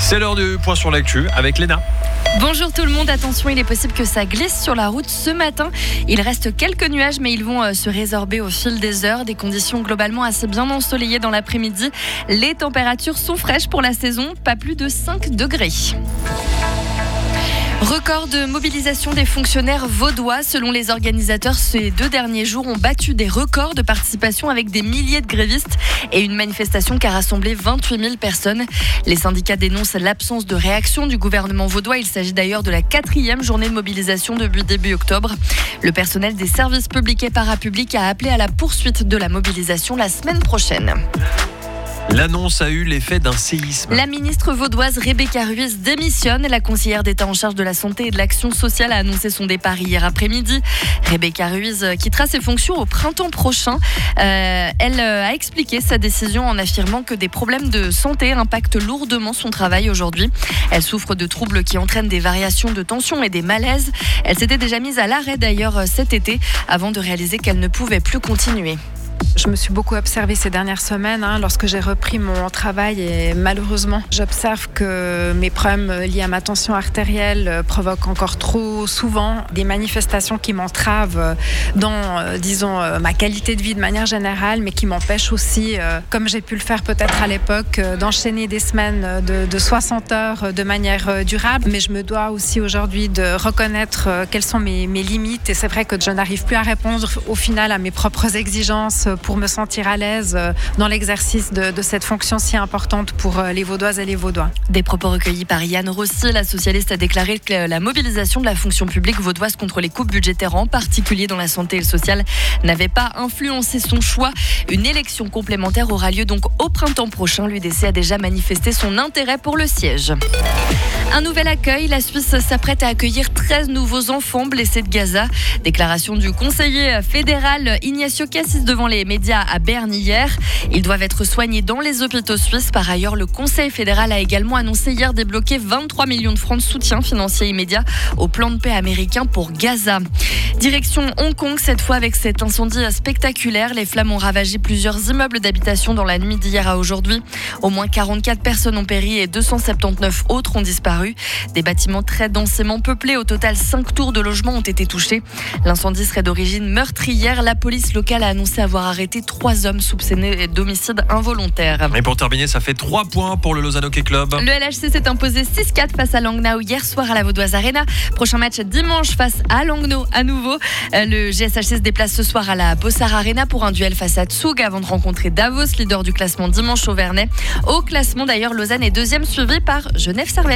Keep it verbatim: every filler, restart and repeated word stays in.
C'est l'heure du point sur l'actu avec Léna. Bonjour tout le monde, attention, il est possible que ça glisse sur la route ce matin. Il reste quelques nuages mais ils vont se résorber au fil des heures. Des conditions globalement assez bien ensoleillées dans l'après-midi. Les températures sont fraîches pour la saison, pas plus de cinq degrés. Record de mobilisation des fonctionnaires vaudois. Selon les organisateurs, ces deux derniers jours ont battu des records de participation avec des milliers de grévistes et une manifestation qui a rassemblé vingt-huit mille personnes. Les syndicats dénoncent l'absence de réaction du gouvernement vaudois. Il s'agit d'ailleurs de la quatrième journée de mobilisation depuis début octobre. Le personnel des services publics et parapublics a appelé à la poursuite de la mobilisation la semaine prochaine. L'annonce a eu l'effet d'un séisme. La ministre vaudoise Rebecca Ruiz démissionne. La conseillère d'État en charge de la santé et de l'action sociale a annoncé son départ hier après-midi. Rebecca Ruiz quittera ses fonctions au printemps prochain. Euh, elle a expliqué sa décision en affirmant que des problèmes de santé impactent lourdement son travail aujourd'hui. Elle souffre de troubles qui entraînent des variations de tension et des malaises. Elle s'était déjà mise à l'arrêt d'ailleurs cet été avant de réaliser qu'elle ne pouvait plus continuer. Je me suis beaucoup observée ces dernières semaines hein, lorsque j'ai repris mon travail et malheureusement j'observe que mes problèmes liés à ma tension artérielle provoquent encore trop souvent des manifestations qui m'entravent dans euh, disons euh, ma qualité de vie de manière générale, mais qui m'empêchent aussi, euh, comme j'ai pu le faire peut-être à l'époque, euh, d'enchaîner des semaines de, de soixante heures de manière euh, durable. Mais je me dois aussi aujourd'hui de reconnaître euh, quelles sont mes, mes limites, et c'est vrai que je n'arrive plus à répondre au final à mes propres exigences pour me sentir à l'aise dans l'exercice de, de cette fonction si importante pour les Vaudoises et les Vaudois. Des propos recueillis par Yann Rossi. La socialiste a déclaré que la mobilisation de la fonction publique vaudoise contre les coupes budgétaires, en particulier dans la santé et le social, n'avait pas influencé son choix. Une élection complémentaire aura lieu donc au printemps prochain. L'U D C a déjà manifesté son intérêt pour le siège. Un nouvel accueil. La Suisse s'apprête à accueillir treize nouveaux enfants blessés de Gaza. Déclaration du conseiller fédéral Ignacio Cassis devant les médias à Berne hier. Ils doivent être soignés dans les hôpitaux suisses. Par ailleurs, le Conseil fédéral a également annoncé hier débloquer vingt-trois millions de francs de soutien financier immédiat au plan de paix américain pour Gaza. Direction Hong Kong, cette fois avec cet incendie spectaculaire. Les flammes ont ravagé plusieurs immeubles d'habitation dans la nuit d'hier à aujourd'hui. Au moins quarante-quatre personnes ont péri et deux cent soixante-dix-neuf autres ont disparu. Des bâtiments très densément peuplés. Au total, cinq tours de logements ont été touchés. L'incendie serait d'origine meurtrière. La police locale a annoncé avoir arrêté trois hommes soupçonnés d'homicide involontaire. Et pour terminer, ça fait trois points pour le Lausanne Hockey Club. Le L H C s'est imposé six quatre face à Langnau hier soir à la Vaudoise Arena. Prochain match dimanche face à Langnau à nouveau. Le G S H C se déplace ce soir à la Bossard Arena pour un duel face à Zug avant de rencontrer Davos, leader du classement dimanche au Vernet. Au classement d'ailleurs, Lausanne est deuxième, suivi par Genève-Servette.